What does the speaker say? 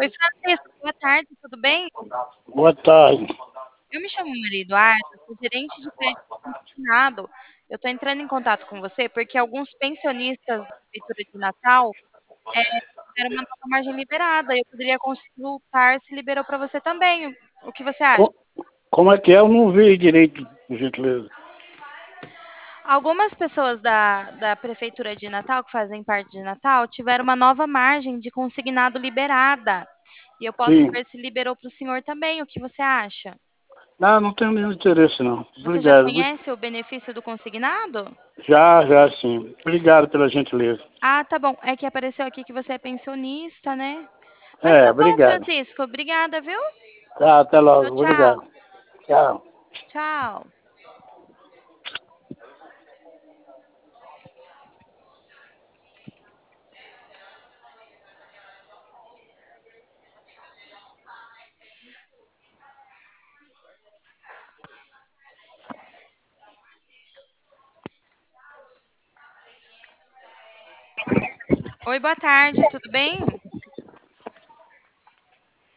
Oi, Francisco, boa tarde, tudo bem? Boa tarde. Eu me chamo Maria Eduarda, sou gerente de crédito consignado. Eu estou entrando em contato com você porque alguns pensionistas da Prefeitura de Natal tiveram uma nova margem liberada. Eu poderia consultar se liberou para você também. O que você acha? Co- Como é que é? Eu não vi direito, por gentileza. Algumas pessoas da Prefeitura de Natal, que fazem parte de Natal, tiveram uma nova margem de consignado liberada. E eu posso Sim. ver se liberou para o senhor também. O que você acha? Não, não tenho nenhum interesse, não. Você já Obrigado. conhece o benefício do consignado? Já, sim. Obrigado pela gentileza. Ah, tá bom. É que apareceu aqui que você é pensionista, né? Mas É, tá bom, obrigado. Francisco. Obrigada, viu? Tá, até Tchau, logo. Obrigado. tchau. Tchau. Tchau. Oi, boa tarde, tudo bem?